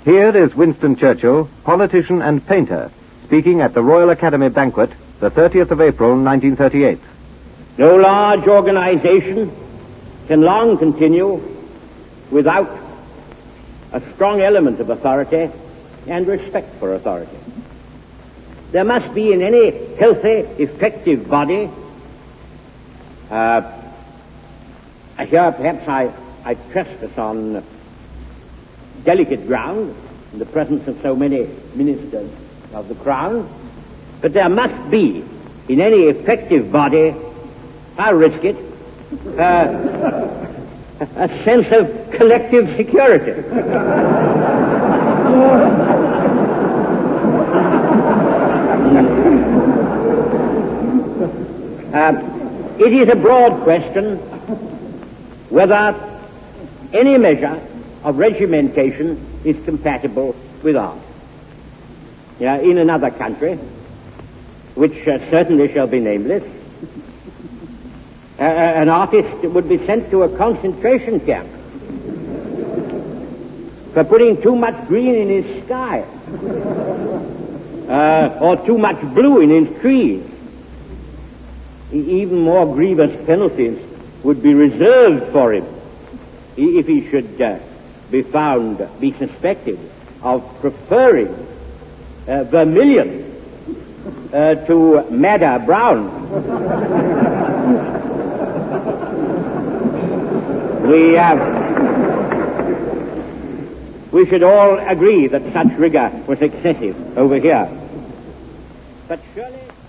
Here is Winston Churchill, politician and painter, speaking at the Royal Academy banquet, the 30th of April, 1938. No large organization can long continue without a strong element of authority and respect for authority. There must be in any healthy, effective body, here perhaps I trespass on delicate ground in the presence of so many ministers of the Crown, but there must be in any effective body, I'll risk it, a sense of collective security. It is a broad question whether any measure of regimentation is compatible with art. In another country, which certainly shall be nameless, an artist would be sent to a concentration camp for putting too much green in his sky, or too much blue in his trees. Even more grievous penalties would be reserved for him if he should be suspected of preferring vermilion to madder brown. We should all agree that such rigor was excessive over here. But surely